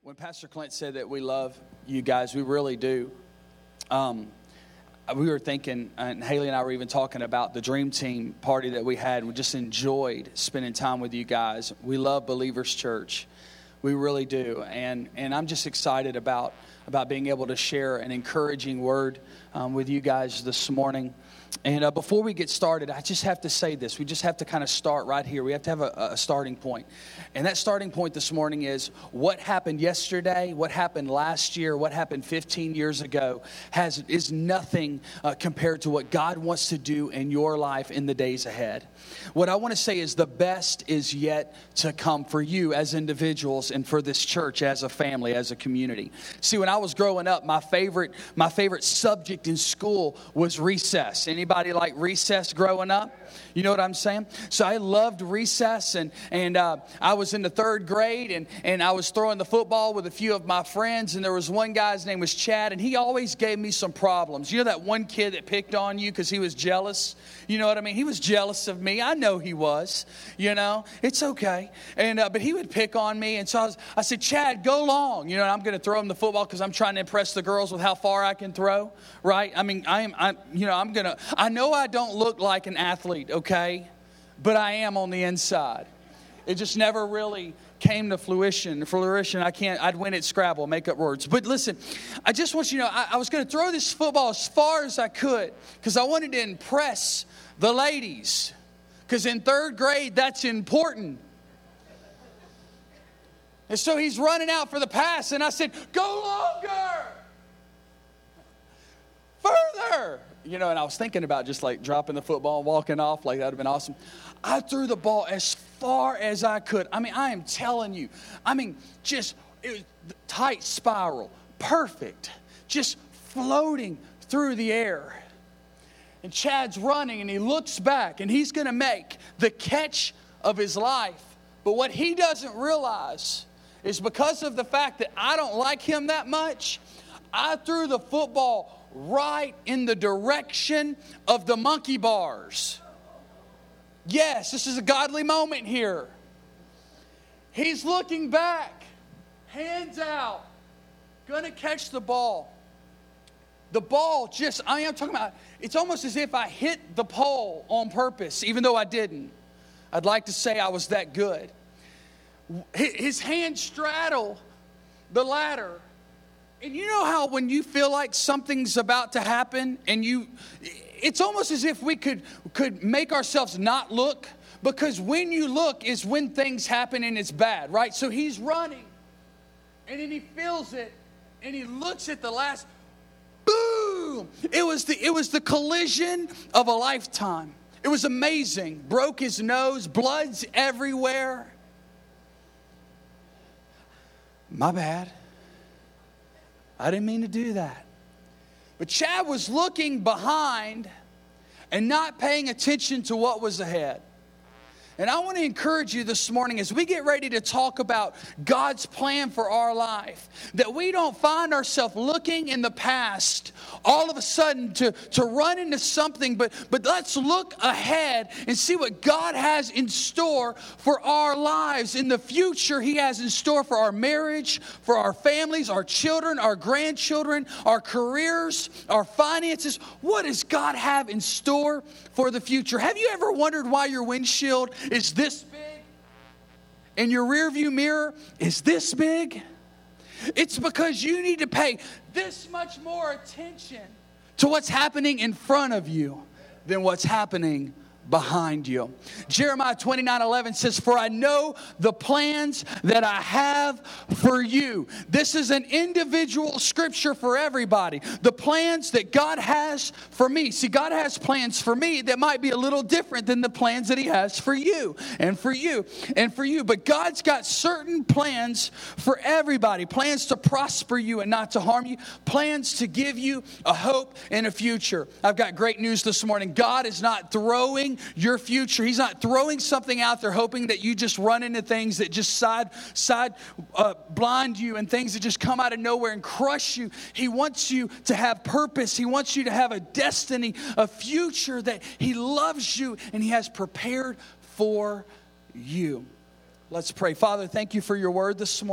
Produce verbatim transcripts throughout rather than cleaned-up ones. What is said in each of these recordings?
When Pastor Clint said that we love you guys, we really do. Um, we were thinking, and Haley and I were even talking about the Dream Team party that we had. We just enjoyed spending time with you guys. We love Believers Church. We really do. And and I'm just excited about, about being able to share an encouraging word um, with you guys this morning. And uh, before we get started, I just have to say this. We just have to kind of start right here. We have to have a, a starting point. And that starting point this morning is what happened yesterday, what happened last year, what happened fifteen years ago has is nothing uh, compared to what God wants to do in your life in the days ahead. What I want to say is the best is yet to come for you as individuals and for this church as a family, as a community. See, when I was growing up, my favorite my favorite subject in school was recess. Anybody like recess growing up? You know what I'm saying? So I loved recess, and and uh, I was in the third grade, and, and I was throwing the football with a few of my friends, and there was one guy's name was Chad, and he always gave me some problems. You know that one kid that picked on you because he was jealous? You know what I mean? He was jealous of me. I know he was. You know, it's okay. And uh, but he would pick on me, and so I, was, I said, Chad, go long. You know, and I'm going to throw him the football because I'm trying to impress the girls with how far I can throw. Right? I mean, I am. I you know, I'm gonna. I know I don't look like an athlete. Okay, but I am on the inside. It just never really came to fruition. Fruition. I can't. I'd win at Scrabble, make up words. But listen, I just want you to know, I, I was going to throw this football as far as I could because I wanted to impress the ladies. Because in third grade, that's important. And so he's running out for the pass, and I said, "Go longer, further." You know, and I was thinking about just like dropping the football and walking off. Like, that would have been awesome. I threw the ball as far as I could. I mean, I am telling you. I mean, just it was tight spiral. Perfect. Just floating through the air. And Chad's running, and he looks back, and he's going to make the catch of his life. But what he doesn't realize is because of the fact that I don't like him that much, I threw the football right in the direction of the monkey bars. Yes, this is a godly moment here. He's looking back, hands out, gonna catch the ball. The ball just, I am talking about, it's almost as if I hit the pole on purpose, even though I didn't. I'd like to say I was that good. His hand straddled the ladder. And you know how when you feel like something's about to happen and you, it's almost as if we could, could make ourselves not look, because when you look is when things happen and it's bad, right? So he's running and then he feels it and he looks at the last, boom! It was the, it was the collision of a lifetime. It was amazing. Broke his nose, blood's everywhere. My bad. I didn't mean to do that. But Chad was looking behind and not paying attention to what was ahead. And I want to encourage you this morning as we get ready to talk about God's plan for our life, that we don't find ourselves looking in the past all of a sudden to, to run into something, but, but let's look ahead and see what God has in store for our lives. In the future, He has in store for our marriage, for our families, our children, our grandchildren, our careers, our finances. What does God have in store for the future? Have you ever wondered why your windshield is this big and your rearview mirror is this big? It's because you need to pay this much more attention to what's happening in front of you than what's happening behind you. Jeremiah twenty-nine eleven says, "For I know the plans that I have for you." This is an individual scripture for everybody. The plans that God has for me. See, God has plans for me that might be a little different than the plans that He has for you and for you and for you. But God's got certain plans for everybody. Plans to prosper you and not to harm you. Plans to give you a hope and a future. I've got great news this morning. God is not throwing your future. He's not throwing something out there hoping that you just run into things that just side side uh, blind you and things that just come out of nowhere and crush you. He wants you to have purpose. He wants you to have a destiny, a future that He loves you and He has prepared for you. Let's pray. Father, thank you for your word this morning.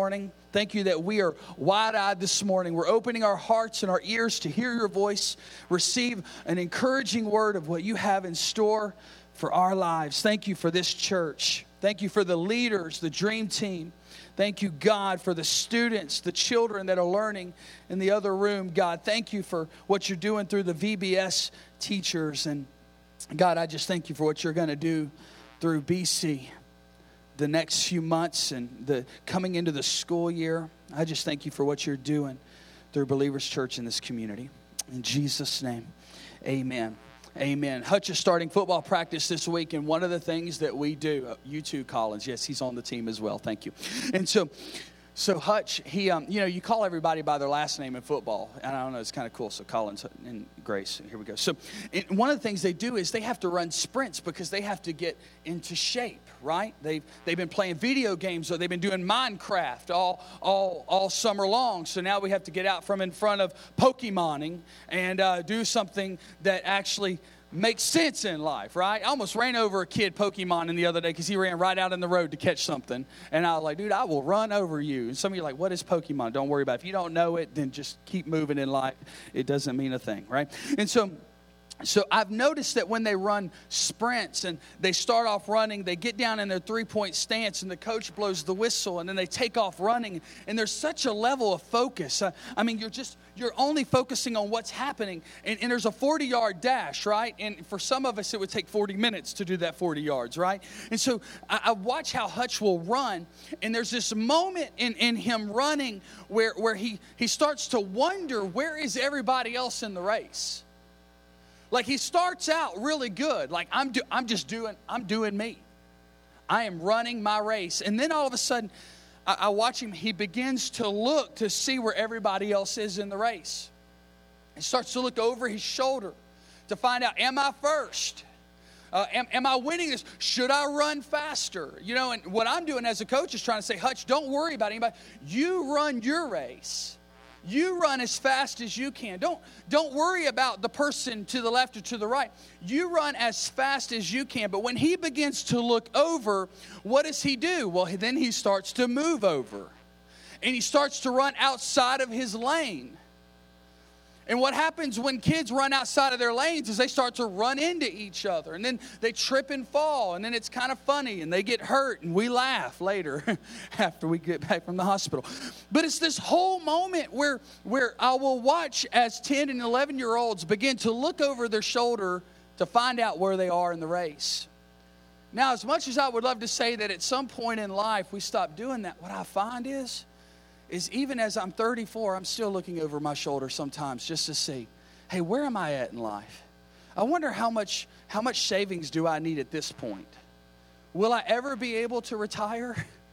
Thank you that we are wide-eyed this morning. We're opening our hearts and our ears to hear your voice, receive an encouraging word of what you have in store for our lives. Thank you for this church. Thank you for the leaders, the dream team. Thank you, God, for the students, the children that are learning in the other room. God, thank you for what you're doing through the V B S teachers. And God, I just thank you for what you're going to do through B C the next few months and the coming into the school year. I just thank you for what you're doing through Believers Church in this community. In Jesus' name, amen. Amen. Hutch is starting football practice this week, and one of the things that we do, uh, you too, Collins, yes, he's on the team as well, thank you. And so, so Hutch, he, um, you know, you call everybody by their last name in football, and I don't know, it's kind of cool, so Collins and Grace, here we go. So it, one of the things they do is they have to run sprints because they have to get into shape, right? They've, they've been playing video games, or they've been doing Minecraft all, all, all summer long, so now we have to get out from in front of Pokemoning and uh, do something that actually makes sense in life, right? I almost ran over a kid Pokemon the other day because he ran right out in the road to catch something. And I was like, dude, I will run over you. And some of you are like, what is Pokemon? Don't worry about it. If you don't know it, then just keep moving in life. It doesn't mean a thing, right? And so... So I've noticed that when they run sprints and they start off running, they get down in their three-point stance and the coach blows the whistle and then they take off running. And there's such a level of focus. Uh, I mean, you're just, you're only focusing on what's happening. And, and there's a forty-yard dash, right? And for some of us, it would take forty minutes to do that forty yards, right? And so I, I watch how Hutch will run. And there's this moment in, in him running where, where he, he starts to wonder, where is everybody else in the race? Like he starts out really good. Like I'm do, I'm just doing, I'm doing me. I am running my race. And then all of a sudden, I, I watch him. He begins to look to see where everybody else is in the race. He starts to look over his shoulder to find out, am I first? Uh, am, am I winning this? Should I run faster? You know, and what I'm doing as a coach is trying to say, Hutch, don't worry about anybody. You run your race. You run as fast as you can. Don't, don't worry about the person to the left or to the right. You run as fast as you can. But when he begins to look over, what does he do? Well, then he starts to move over. And he starts to run outside of his lane. And what happens when kids run outside of their lanes is they start to run into each other. And then they trip and fall. And then it's kind of funny. And they get hurt. And we laugh later after we get back from the hospital. But it's this whole moment where, where I will watch as ten and eleven-year-olds begin to look over their shoulder to find out where they are in the race. Now, as much as I would love to say that at some point in life we stop doing that, what I find is, is even as I'm thirty-four, I'm still looking over my shoulder sometimes just to see, hey, where am I at in life? I wonder how much how much savings do I need at this point? Will I ever be able to retire?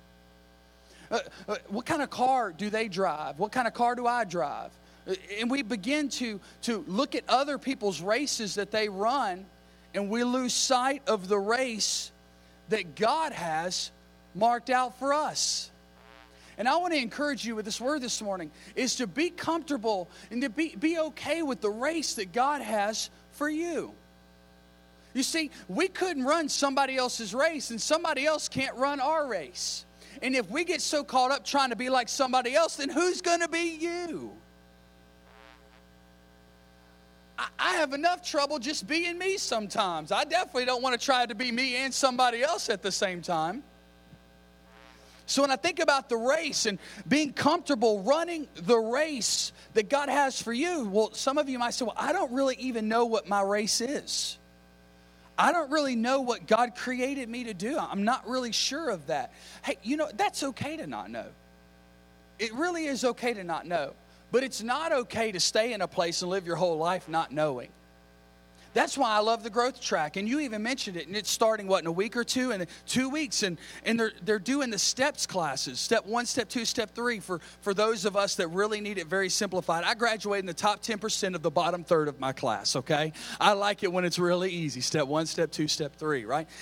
Uh, uh, what kind of car do they drive? What kind of car do I drive? Uh, and we begin to, to look at other people's races that they run, and we lose sight of the race that God has marked out for us. And I want to encourage you with this word this morning is to be comfortable and to be, be okay with the race that God has for you. You see, we couldn't run somebody else's race, and somebody else can't run our race. And if we get so caught up trying to be like somebody else, then who's going to be you? I, I have enough trouble just being me sometimes. I definitely don't want to try to be me and somebody else at the same time. So when I think about the race and being comfortable running the race that God has for you, well, some of you might say, well, I don't really even know what my race is. I don't really know what God created me to do. I'm not really sure of that. Hey, you know, that's okay to not know. It really is okay to not know. But it's not okay to stay in a place and live your whole life not knowing. That's why I love the growth track. And you even mentioned it. And it's starting, what, in a week or two? In two weeks. And, and they're, they're doing the steps classes. Step one, step two, step three for, for those of us that really need it very simplified. I graduated in the top ten percent of the bottom third of my class, okay? I like it when it's really easy. Step one, step two, step three, right?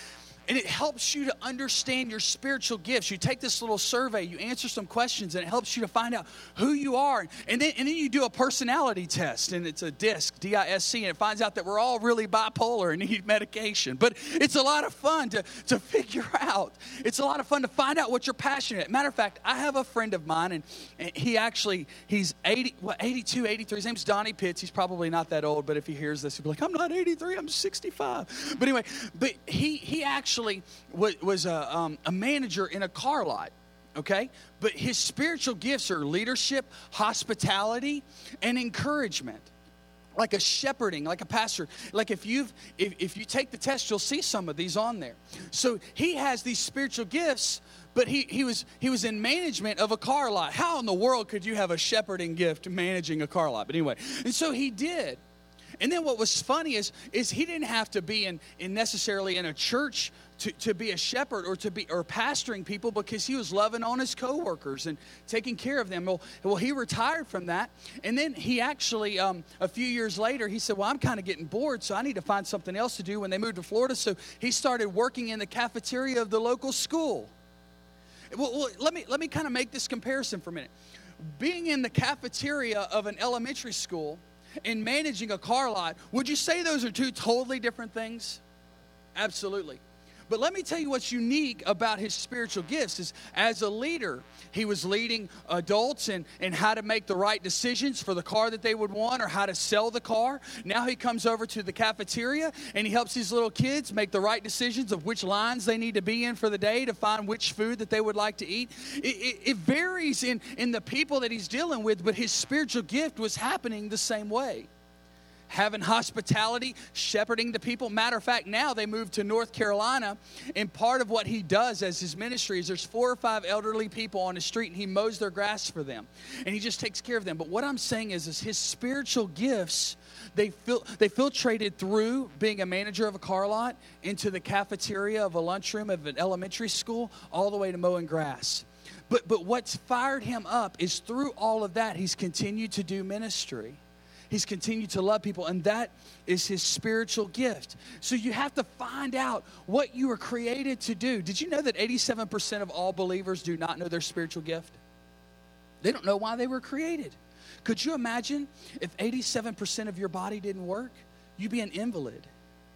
And it helps you to understand your spiritual gifts. You take this little survey, you answer some questions, and it helps you to find out who you are. And then, and then you do a personality test, and it's a DISC, D I S C, and it finds out that we're all really bipolar and need medication. But it's a lot of fun to, to figure out. It's a lot of fun to find out what you're passionate. Matter of fact, I have a friend of mine, and, and he actually, he's eighty, what, eighty-two, eighty-three. His name's Donnie Pitts. He's probably not that old, but if he hears this, he'll be like, I'm not eighty-three, I'm sixty-five. But anyway, but he, he actually Actually, was a, um, a manager in a car lot, okay? But his spiritual gifts are leadership, hospitality, and encouragement. Like a shepherding, like a pastor. Like if you've if, if you take the test, you'll see some of these on there. So he has these spiritual gifts, but he, he was he was in management of a car lot. How in the world could you have a shepherding gift managing a car lot? But anyway, and so he did. And then what was funny is, is he didn't have to be in, in necessarily in a church to, to be a shepherd or to be or pastoring people, because he was loving on his coworkers and taking care of them. Well, well he retired from that. And then he actually, um, a few years later, he said, well, I'm kind of getting bored, so I need to find something else to do when they moved to Florida. So he started working in the cafeteria of the local school. Well, well let me, let me kind of make this comparison for a minute. Being in the cafeteria of an elementary school and managing a car lot, would you say those are two totally different things? Absolutely. But let me tell you what's unique about his spiritual gifts is, as a leader, he was leading adults in, in how to make the right decisions for the car that they would want or how to sell the car. Now he comes over to the cafeteria and he helps these little kids make the right decisions of which lines they need to be in for the day to find which food that they would like to eat. It, it, it varies in, in the people that he's dealing with, but his spiritual gift was happening the same way. Having hospitality, shepherding the people. Matter of fact, now they moved to North Carolina, and part of what he does as his ministry is there's four or five elderly people on the street, and he mows their grass for them, and he just takes care of them. But what I'm saying is, is his spiritual gifts, they fil- they filtrated through being a manager of a car lot into the cafeteria of a lunchroom of an elementary school, all the way to mowing grass. But but what's fired him up is through all of that, he's continued to do ministry. He's continued to love people, and that is his spiritual gift. So you have to find out what you were created to do. Did you know that eighty-seven percent of all believers do not know their spiritual gift? They don't know why they were created. Could you imagine if eighty-seven percent of your body didn't work? You'd be an invalid.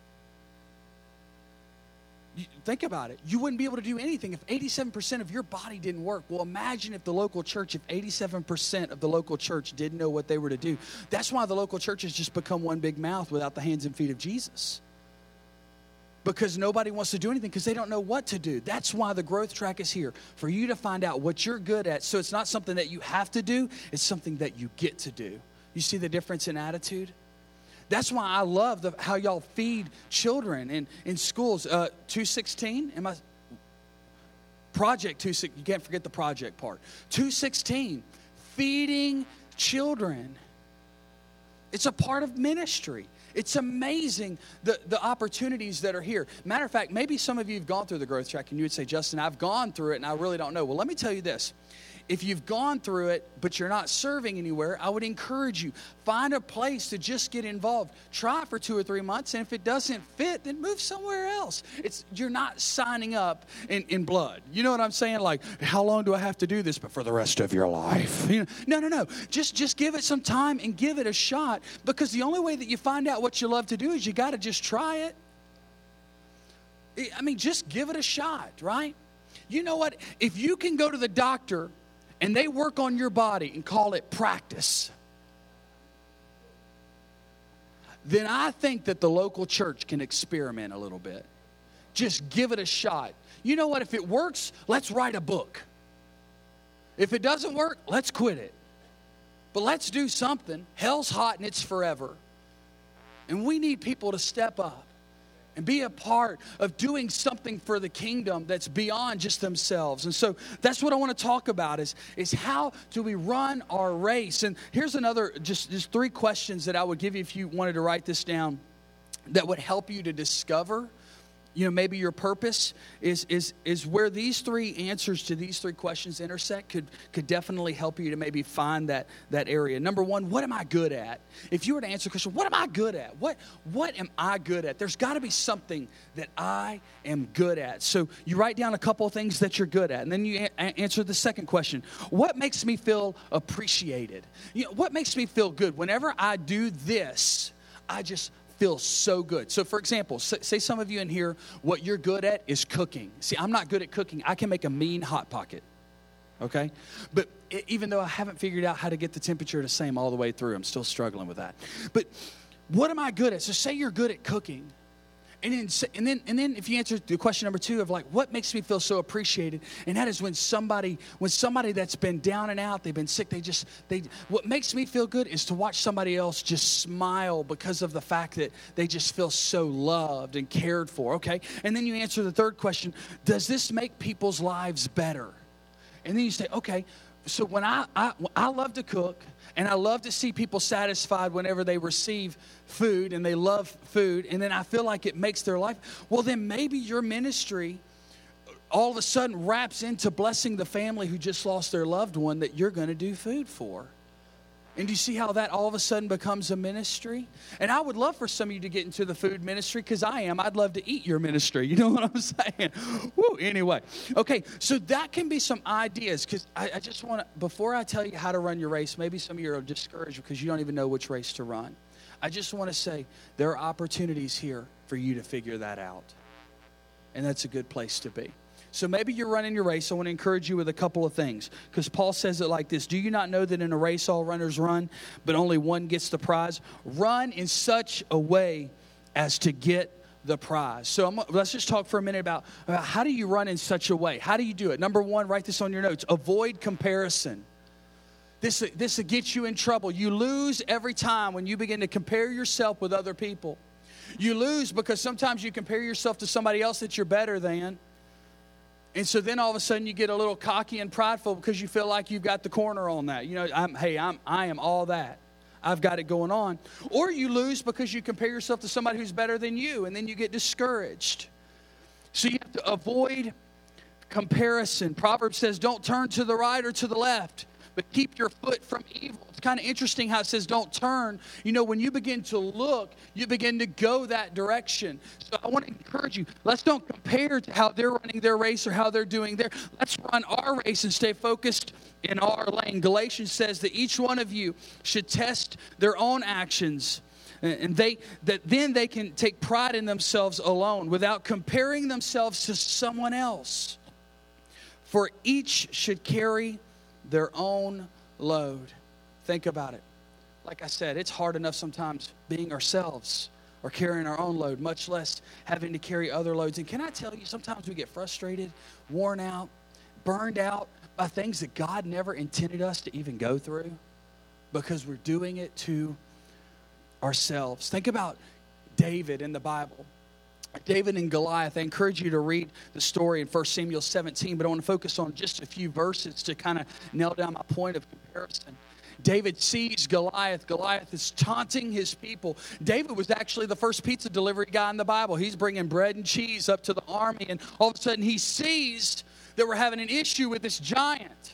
You, think about it. You wouldn't be able to do anything if eighty-seven percent of your body didn't work. Well, imagine if the local church, if eighty-seven percent of the local church didn't know what they were to do. That's why the local church has just become one big mouth without the hands and feet of Jesus. Because nobody wants to do anything because they don't know what to do. That's why the growth track is here, for you to find out what you're good at. So it's not something that you have to do. It's something that you get to do. You see the difference in attitude? That's why I love the, how y'all feed children in, in schools. Uh, two sixteen, am I? Project two sixteen, you can't forget the project part. two sixteen, feeding children. It's a part of ministry. It's amazing the, the opportunities that are here. Matter of fact, maybe some of you have gone through the growth track and you would say, Justin, I've gone through it and I really don't know. Well, let me tell you this. If you've gone through it, but you're not serving anywhere, I would encourage you, find a place to just get involved. Try it for two or three months, and if it doesn't fit, then move somewhere else. It's You're not signing up in, in blood. You know what I'm saying? Like, how long do I have to do this? But for the rest of your life. You know, no, no, no. Just, just give it some time and give it a shot, because the only way that you find out what you love to do is you got to just try it. I mean, just give it a shot, right? You know what? If you can go to the doctor and they work on your body and call it practice, then I think that the local church can experiment a little bit. Just give it a shot. You know what? If it works, let's write a book. If it doesn't work, let's quit it. But let's do something. Hell's hot and it's forever. And we need people to step up and be a part of doing something for the kingdom that's beyond just themselves. And so that's what I want to talk about is, is how do we run our race? And here's another, just, just three questions that I would give you if you wanted to write this down that would help you to discover you know, maybe your purpose is is is where these three answers to these three questions intersect could could definitely help you to maybe find that that area. Number one, what am I good at? If you were to answer the question, what am I good at? What what am I good at? There's got to be something that I am good at. So you write down a couple of things that you're good at, and then you a- answer the second question. What makes me feel appreciated? You know, what makes me feel good? Whenever I do this, I just feel so good. So for example, say some of you in here, what you're good at is cooking. See, I'm not good at cooking. I can make a mean Hot Pocket, okay? But even though I haven't figured out how to get the temperature the same all the way through, I'm still struggling with that. But what am I good at? So say you're good at cooking. And then, and then, and then, if you answer the question number two of like, what makes me feel so appreciated, and that is when somebody, when somebody that's been down and out, they've been sick, they just, they. What makes me feel good is to watch somebody else just smile because of the fact that they just feel so loved and cared for. Okay, and then you answer the third question: does this make people's lives better? And then you say, okay, so when I, I, I love to cook. And I love to see people satisfied whenever they receive food and they love food. And then I feel like it makes their life. Well, then maybe your ministry all of a sudden wraps into blessing the family who just lost their loved one that you're going to do food for. And do you see how that all of a sudden becomes a ministry? And I would love for some of you to get into the food ministry because I am. I'd love to eat your ministry. You know what I'm saying? Woo, anyway. Okay, so that can be some ideas because I, I just want to, before I tell you how to run your race, maybe some of you are discouraged because you don't even know which race to run. I just want to say there are opportunities here for you to figure that out. And that's a good place to be. So maybe you're running your race. I want to encourage you with a couple of things because Paul says it like this. Do you not know that in a race all runners run, but only one gets the prize? Run in such a way as to get the prize. So I'm, let's just talk for a minute about, about how do you run in such a way? How do you do it? Number one, write this on your notes. Avoid comparison. This, this will get you in trouble. You lose every time when you begin to compare yourself with other people. You lose because sometimes you compare yourself to somebody else that you're better than. And so then all of a sudden you get a little cocky and prideful because you feel like you've got the corner on that. You know, I'm, hey, I'm, I am all that. I've got it going on. Or you lose because you compare yourself to somebody who's better than you, and then you get discouraged. So you have to avoid comparison. Proverbs says, don't turn to the right or to the left, but keep your foot from evil. It's kind of interesting how it says don't turn. You know, when you begin to look, you begin to go that direction. So I want to encourage you, let's don't compare to how they're running their race or how they're doing their. Let's run our race and stay focused in our lane. Galatians says that each one of you should test their own actions. And they that then they can take pride in themselves alone without comparing themselves to someone else. For each should carry their own load. Think about it. Like I said, it's hard enough sometimes being ourselves or carrying our own load, much less having to carry other loads. And can I tell you, sometimes we get frustrated, worn out, burned out by things that God never intended us to even go through because we're doing it to ourselves. Think about David in the Bible. David and Goliath. I encourage you to read the story in First Samuel seventeen, but I want to focus on just a few verses to kind of nail down my point of comparison. David sees Goliath. Goliath is taunting his people. David was actually the first pizza delivery guy in the Bible. He's bringing bread and cheese up to the army, and all of a sudden he sees that we're having an issue with this giant.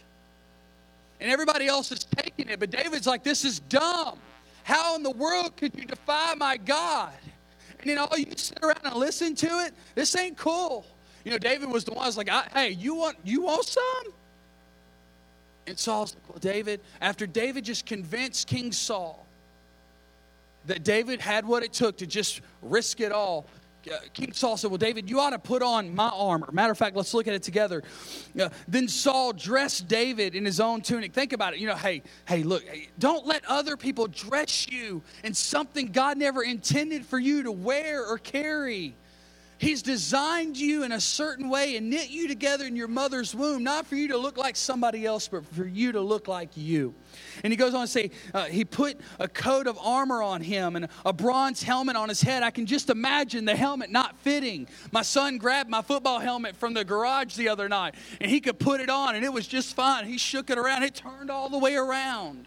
And everybody else is taking it, but David's like, this is dumb. How in the world could you defy my God? And then all you sit around and listen to it, this ain't cool. You know, David was the one who was like, hey, you want you want some? And Saul's like, well, David, after David just convinced King Saul that David had what it took to just risk it all, Uh, King Saul said, well, David, you ought to put on my armor. Matter of fact, let's look at it together. Uh, then Saul dressed David in his own tunic. Think about it. You know, hey, hey, look, hey, don't let other people dress you in something God never intended for you to wear or carry. He's designed you in a certain way and knit you together in your mother's womb, not for you to look like somebody else, but for you to look like you. And he goes on to say, uh, he put a coat of armor on him and a bronze helmet on his head. I can just imagine the helmet not fitting. My son grabbed my football helmet from the garage the other night, and he could put it on, and it was just fine. He shook it around. It turned all the way around.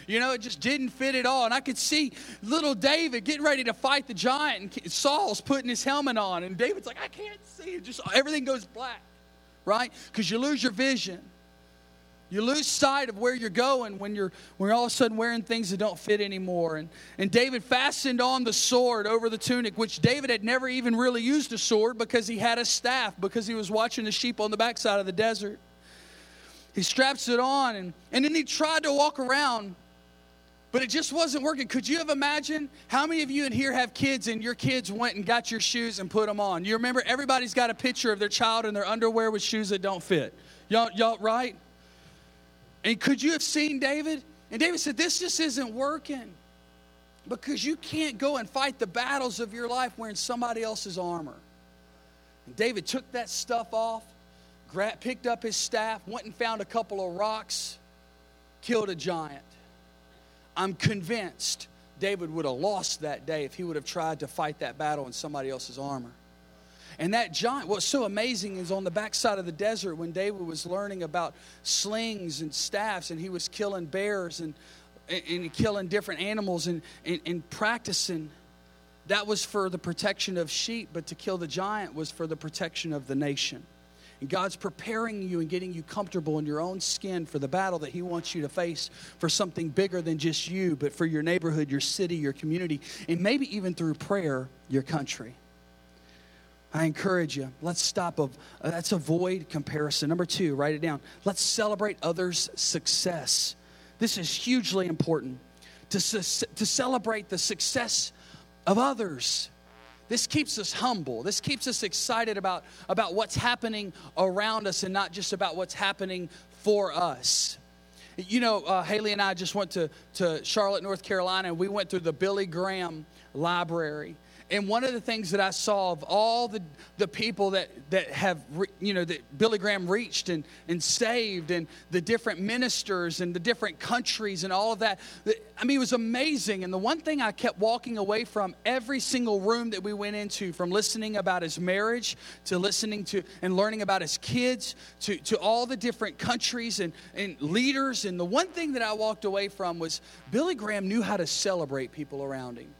You know, it just didn't fit at all. And I could see little David getting ready to fight the giant, and Saul's putting his helmet on, and David's like, I can't see it. Just everything goes black, right? Because you lose your vision. You lose sight of where you're going when you're when you're all of a sudden wearing things that don't fit anymore. And, and David fastened on the sword over the tunic, which David had never even really used a sword because he had a staff, because he was watching the sheep on the backside of the desert. He straps it on, and, and then he tried to walk around, but it just wasn't working. Could you have imagined how many of you in here have kids and your kids went and got your shoes and put them on? You remember everybody's got a picture of their child in their underwear with shoes that don't fit. Y'all, y'all right? And could you have seen David? And David said, this just isn't working, because you can't go and fight the battles of your life wearing somebody else's armor. And David took that stuff off, grabbed, picked up his staff, went and found a couple of rocks, killed a giant. I'm convinced David would have lost that day if he would have tried to fight that battle in somebody else's armor. And that giant, what's so amazing is on the backside of the desert when David was learning about slings and staffs, and he was killing bears and, and, and killing different animals and, and, and practicing, that was for the protection of sheep, but to kill the giant was for the protection of the nation. And God's preparing you and getting you comfortable in your own skin for the battle that he wants you to face, for something bigger than just you, but for your neighborhood, your city, your community, and maybe even through prayer, your country. I encourage you, let's stop. Of, uh, let's avoid comparison. Number two, write it down. Let's celebrate others' success. This is hugely important, to, su- to celebrate the success of others. This keeps us humble. This keeps us excited about, about what's happening around us and not just about what's happening for us. You know, uh, Haley and I just went to, to Charlotte, North Carolina, and we went through the Billy Graham Library. And one of the things that I saw of all the, the people that, that have, re, you know, that Billy Graham reached and, and saved, and the different ministers and the different countries and all of that, I mean, it was amazing. And the one thing I kept walking away from every single room that we went into, from listening about his marriage to listening to and learning about his kids to, to all the different countries and, and leaders. And the one thing that I walked away from was Billy Graham knew how to celebrate people around him.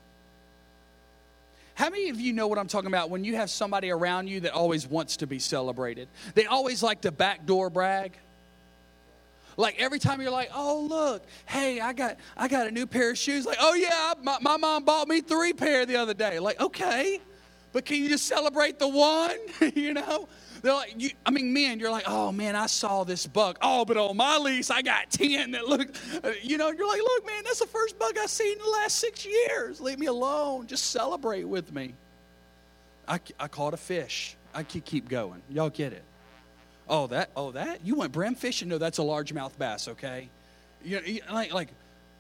How many of you know what I'm talking about when you have somebody around you that always wants to be celebrated? They always like to backdoor brag. Like every time you're like, oh, look, hey, I got I got a new pair of shoes. Like, oh, yeah, my, my mom bought me three pair the other day. Like, okay, but can you just celebrate the one, you know? They're like, you, I mean, men, you're like, oh, man, I saw this bug. Oh, but on my lease, I got ten that look, you know, you're like, look, man, that's the first bug I've seen in the last six years. Leave me alone. Just celebrate with me. I, I caught a fish. I keep, keep going. Y'all get it. Oh, that, oh, that? You went brim fishing? No, that's a largemouth bass, okay? You know, like, like,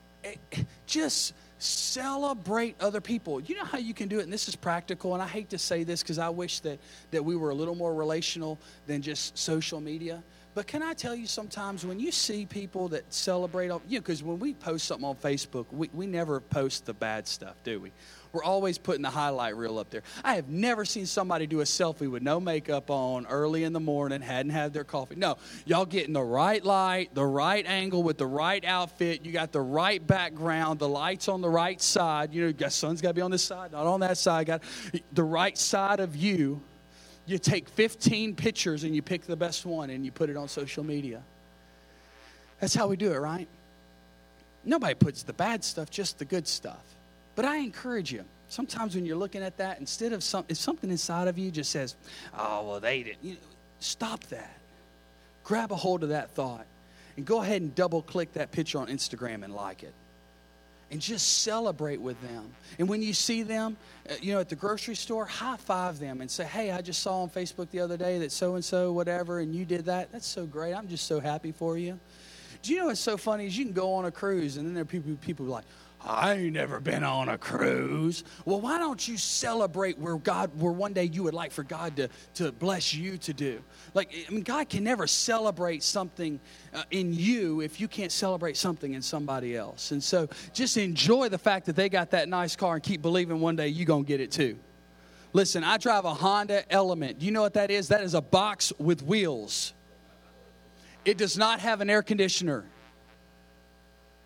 just celebrate other people. You know how you can do it, and this is practical, and I hate to say this because I wish that, that we were a little more relational than just social media. But can I tell you, sometimes when you see people that celebrate, you know, because when we post something on Facebook, we, we never post the bad stuff, do we? We're always putting the highlight reel up there. I have never seen somebody do a selfie with no makeup on early in the morning, hadn't had their coffee. No, y'all getting the right light, the right angle with the right outfit. You got the right background, the lights on the right side. You know, the sun's got to be on this side, not on that side. Got the right side of you. You take fifteen pictures and you pick the best one and you put it on social media. That's how we do it, right? Nobody puts the bad stuff, just the good stuff. But I encourage you, sometimes when you're looking at that, instead of some, if something inside of you just says, oh, well, they didn't, you know, stop that. Grab a hold of that thought and go ahead and double click that picture on Instagram and like it. And just celebrate with them. And when you see them, uh, you know, at the grocery store, high five them and say, hey, I just saw on Facebook the other day that so-and-so, whatever, and you did that. That's so great. I'm just so happy for you. Do you know what's so funny is you can go on a cruise, and then there are people, people like, I ain't never been on a cruise. Well, why don't you celebrate where God, where one day you would like for God to, to bless you to do? Like, I mean, God can never celebrate something uh, in you if you can't celebrate something in somebody else. And so just enjoy the fact that they got that nice car and keep believing one day you're going to get it too. Listen, I drive a Honda Element. Do you know what that is? That is a box with wheels. It does not have an air conditioner.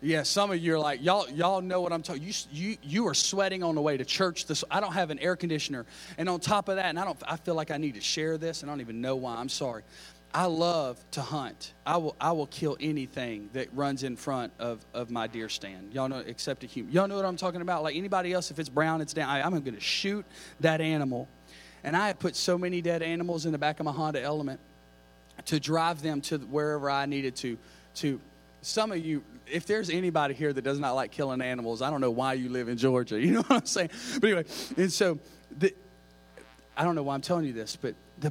Yeah, some of you are like, y'all y'all know what I'm talking. You you you are sweating on the way to church. This I don't have an air conditioner, and on top of that, and I don't I feel like I need to share this, and I don't even know why. I'm sorry. I love to hunt. I will I will kill anything that runs in front of, of my deer stand. Y'all know, except a human. Y'all know what I'm talking about? Like anybody else, if it's brown, it's down. I, I'm going to shoot that animal. And I have put so many dead animals in the back of my Honda Element to drive them to wherever I needed to. To some of you, if there's anybody here that does not like killing animals, I don't know why you live in Georgia. You know what I'm saying? But anyway, and so the, I don't know why I'm telling you this, but the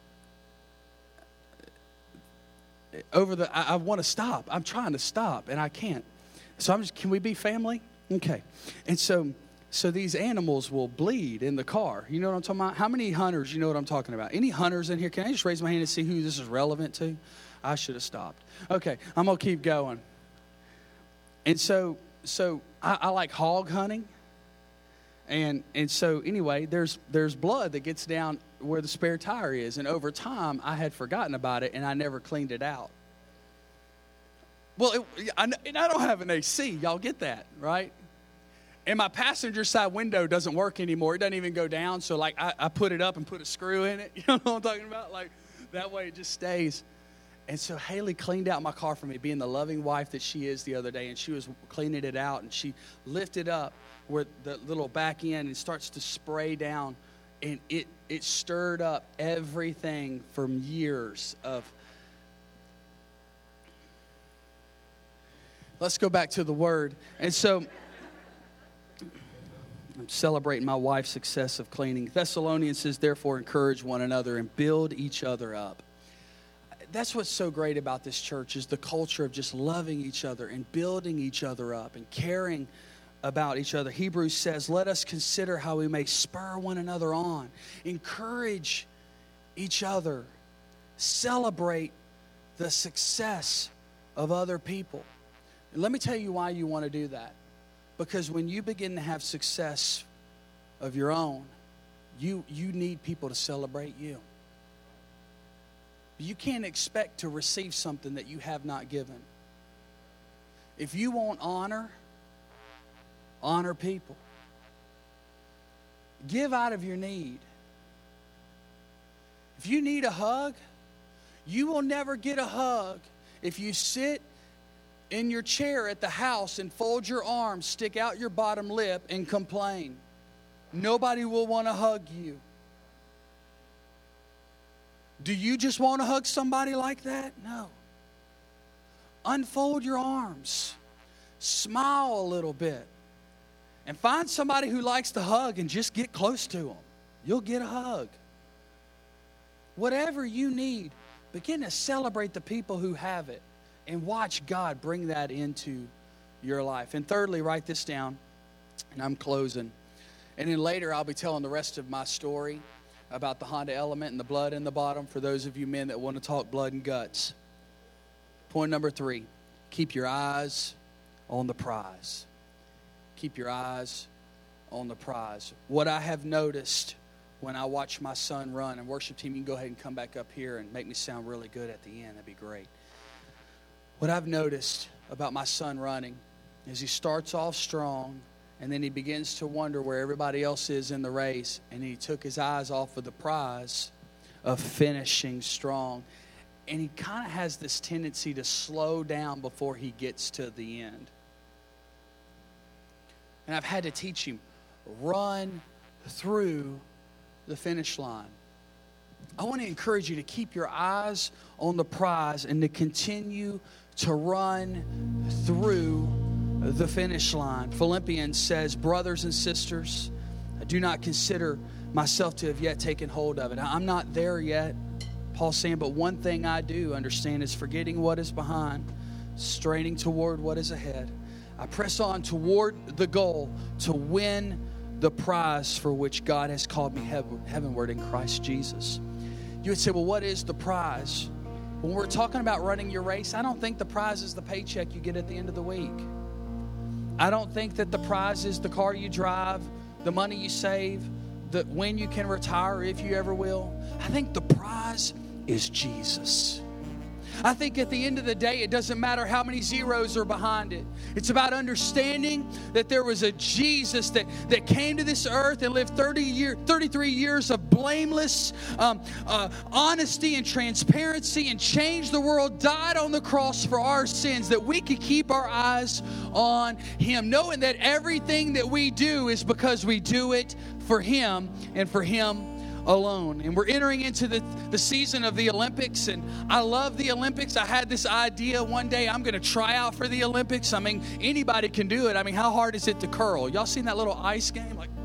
over the I, I want to stop. I'm trying to stop, and I can't. So I'm just, can we be family? Okay. And so so these animals will bleed in the car. You know what I'm talking about? How many hunters, you know what I'm talking about? Any hunters in here? Can I just raise my hand and see who this is relevant to? I should have stopped. Okay, I'm going to keep going. And so so I, I like hog hunting. And and so anyway, there's there's blood that gets down where the spare tire is. And over time, I had forgotten about it, and I never cleaned it out. Well, it, I, and I don't have an A C. Y'all get that, right? And my passenger side window doesn't work anymore. It doesn't even go down. So, like, I, I put it up and put a screw in it. You know what I'm talking about? Like, that way it just stays. And so Haley cleaned out my car for me, being the loving wife that she is the other day. And she was cleaning it out, and she lifted up where the little back end and starts to spray down. And it, it stirred up everything from years of. Let's go back to the word. And so I'm celebrating my wife's success of cleaning. Thessalonians says, therefore, encourage one another and build each other up. That's what's so great about this church is the culture of just loving each other and building each other up and caring about each other. Hebrews says, let us consider how we may spur one another on, encourage each other, celebrate the success of other people. And let me tell you why you want to do that. Because when you begin to have success of your own, you, you need people to celebrate you. You can't expect to receive something that you have not given. If you want honor, honor people. Give out of your need. If you need a hug, you will never get a hug if you sit in your chair at the house and fold your arms, stick out your bottom lip, and complain. Nobody will want to hug you. Do you just want to hug somebody like that? No. Unfold your arms. Smile a little bit. And find somebody who likes to hug and just get close to them. You'll get a hug. Whatever you need, begin to celebrate the people who have it. And watch God bring that into your life. And thirdly, write this down. And I'm closing. And then later I'll be telling the rest of my story about the Honda Element and the blood in the bottom for those of you men that want to talk blood and guts. Point number three, keep your eyes on the prize. Keep your eyes on the prize. What I have noticed when I watch my son run, and worship team, you can go ahead and come back up here and make me sound really good at the end. That'd be great. What I've noticed about my son running is he starts off strong, and then he begins to wonder where everybody else is in the race, and he took his eyes off of the prize of finishing strong. And he kind of has this tendency to slow down before he gets to the end. And I've had to teach him, run through the finish line. I want to encourage you to keep your eyes on the prize and to continue to run through the finish line. Philippians says, brothers and sisters, I do not consider myself to have yet taken hold of it. I'm not there yet. Paul's saying, but one thing I do understand is forgetting what is behind, straining toward what is ahead. I press on toward the goal to win the prize for which God has called me heavenward in Christ Jesus. You would say, well, what is the prize? When we're talking about running your race, I don't think the prize is the paycheck you get at the end of the week. I don't think that the prize is the car you drive, the money you save, the when you can retire, if you ever will. I think the prize is Jesus. I think at the end of the day, it doesn't matter how many zeros are behind it. It's about understanding that there was a Jesus that, that came to this earth and lived thirty year, thirty-three years of blameless um, uh, honesty and transparency and changed the world, died on the cross for our sins, that we could keep our eyes on Him, knowing that everything that we do is because we do it for Him and for Him alone. And we're entering into the, the season of the Olympics, and I love the Olympics. I had this idea one day, I'm going to try out for the Olympics. I mean, anybody can do it. I mean, how hard is it to curl? Y'all seen that little ice game? Like,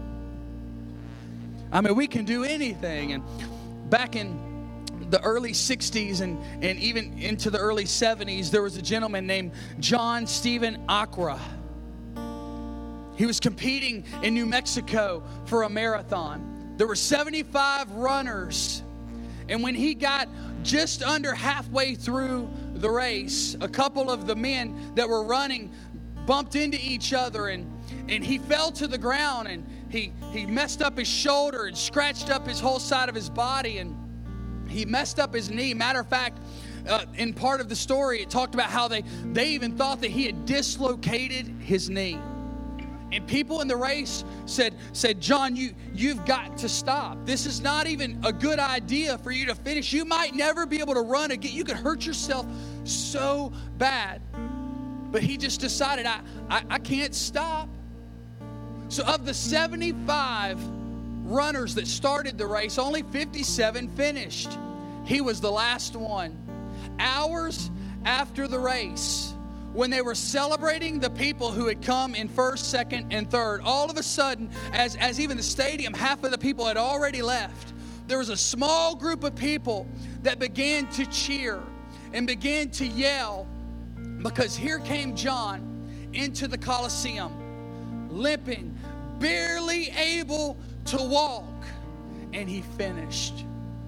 I mean, we can do anything. And back in the early sixties and, and even into the early seventies, there was a gentleman named John Stephen Acra. He was competing in New Mexico for a marathon. There were seventy-five runners, and when he got just under halfway through the race, a couple of the men that were running bumped into each other, and, and he fell to the ground, and he, he messed up his shoulder and scratched up his whole side of his body, and he messed up his knee. Matter of fact, uh, in part of the story, it talked about how they, they even thought that he had dislocated his knee. And people in the race said, said, John, you, you've got to stop. This is not even a good idea for you to finish. You might never be able to run again. You could hurt yourself so bad. But he just decided, I, I, I can't stop. So of the seventy-five runners that started the race, only fifty-seven finished. He was the last one. Hours after the race, when they were celebrating the people who had come in first, second, and third, all of a sudden, as, as even the stadium, half of the people had already left, there was a small group of people that began to cheer and began to yell, because here came John into the Colosseum, limping, barely able to walk, and he finished.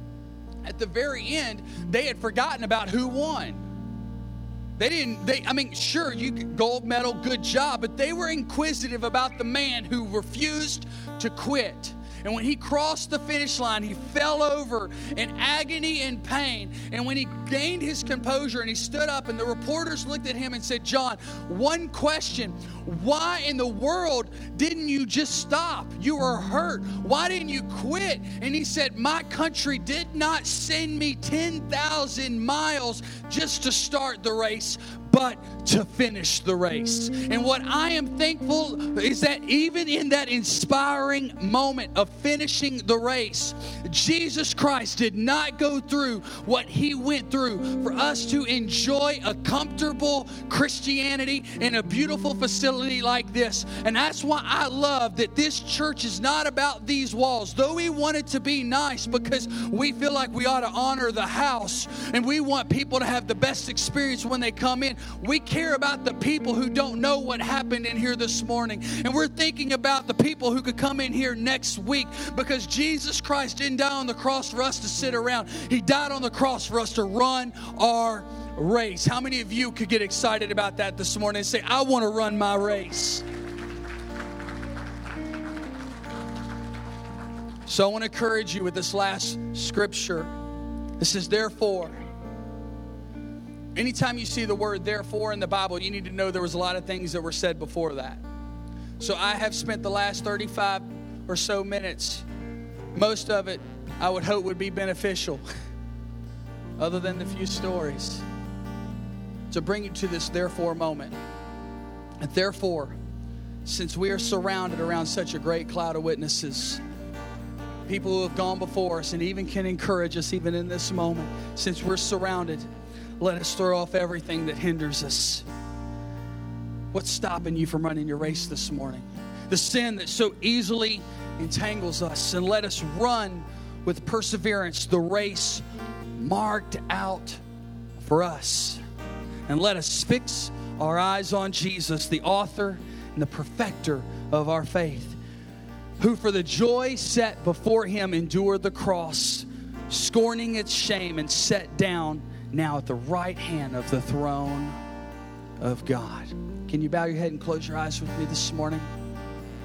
At the very end, they had forgotten about who won. They didn't, they, I mean, sure, you get gold medal, good job, but they were inquisitive about the man who refused to quit. And when he crossed the finish line, he fell over in agony and pain. And when he gained his composure and he stood up, and the reporters looked at him and said, John, one question, why in the world didn't you just stop? You were hurt. Why didn't you quit? And he said, my country did not send me ten thousand miles just to start the race, but to finish the race. And what I am thankful is that even in that inspiring moment of finishing the race, Jesus Christ did not go through what he went through for us to enjoy a comfortable Christianity in a beautiful facility like this. And that's why I love that this church is not about these walls, though we want it to be nice because we feel like we ought to honor the house and we want people to have the best experience when they come in. We care about the people who don't know what happened in here this morning. And we're thinking about the people who could come in here next week, because Jesus Christ didn't die on the cross for us to sit around. He died on the cross for us to run our race. How many of you could get excited about that this morning and say, I want to run my race? So I want to encourage you with this last scripture. This is therefore. Anytime you see the word therefore in the Bible, you need to know there was a lot of things that were said before that. So I have spent the last thirty-five or so minutes, most of it I would hope would be beneficial, other than the few stories, to bring you to this therefore moment. And therefore, since we are surrounded around such a great cloud of witnesses, people who have gone before us and even can encourage us even in this moment, since we're surrounded, let us throw off everything that hinders us. What's stopping you from running your race this morning? The sin that so easily entangles us. And let us run with perseverance the race marked out for us. And let us fix our eyes on Jesus, the author and the perfecter of our faith, who for the joy set before him endured the cross, scorning its shame, and sat down now at the right hand of the throne of God. Can you bow your head and close your eyes with me this morning?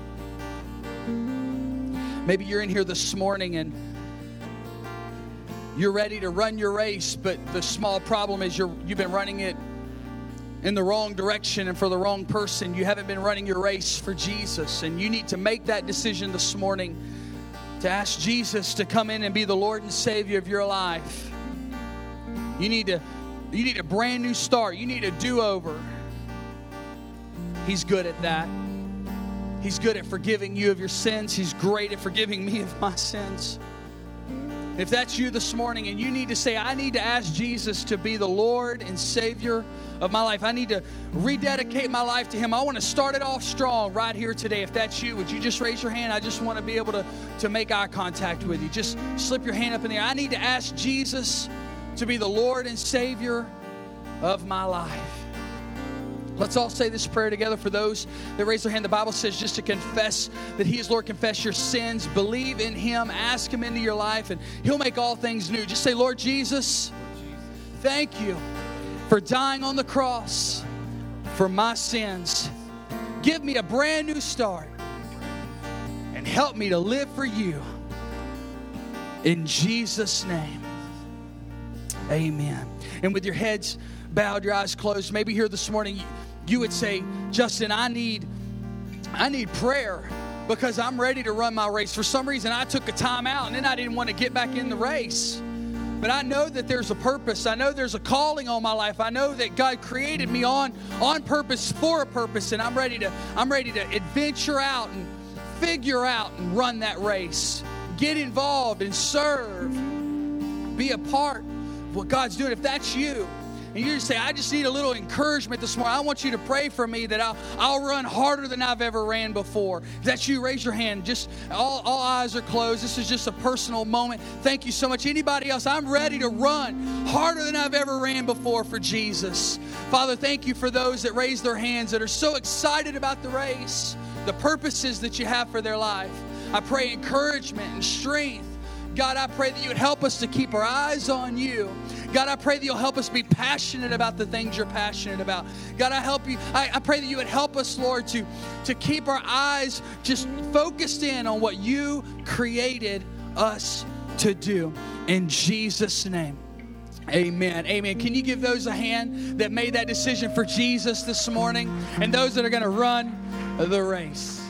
Maybe you're in here this morning and you're ready to run your race, but the small problem is you're, you've been running it in the wrong direction and for the wrong person. You haven't been running your race for Jesus, and you need to make that decision this morning to ask Jesus to come in and be the Lord and Savior of your life. You need to, you need a brand new start. You need a do-over. He's good at that. He's good at forgiving you of your sins. He's great at forgiving me of my sins. If that's you this morning and you need to say, I need to ask Jesus to be the Lord and Savior of my life. I need to rededicate my life to Him. I want to start it off strong right here today. If that's you, would you just raise your hand? I just want to be able to, to make eye contact with you. Just slip your hand up in the air. I need to ask Jesus to be the Lord and Savior of my life. Let's all say this prayer together. For those that raise their hand, the Bible says just to confess that He is Lord, confess your sins, believe in Him, ask Him into your life, and He'll make all things new. Just say, Lord Jesus, thank you for dying on the cross for my sins. Give me a brand new start and help me to live for you. In Jesus' name, amen. And with your heads bowed, your eyes closed, maybe here this morning you would say, Justin, I need, I need prayer because I'm ready to run my race. For some reason, I took a time out and then I didn't want to get back in the race. But I know that there's a purpose. I know there's a calling on my life. I know that God created me on, on purpose for a purpose, and I'm ready to, I'm ready to adventure out and figure out and run that race. Get involved and serve. Be a part of what God's doing. If that's you, and you just say, I just need a little encouragement this morning, I want you to pray for me that I'll, I'll run harder than I've ever ran before. If that's you, raise your hand. Just all, all eyes are closed. This is just a personal moment. Thank you so much. Anybody else? I'm ready to run harder than I've ever ran before for Jesus. Father, thank you for those that raise their hands that are so excited about the race, the purposes that you have for their life. I pray encouragement and strength. God, I pray that you would help us to keep our eyes on you. God, I pray that you'll help us be passionate about the things you're passionate about. God, I help you. I, I pray that you would help us, Lord, to, to keep our eyes just focused in on what you created us to do. In Jesus' name, amen. Amen. Can you give those a hand that made that decision for Jesus this morning and those that are going to run the race?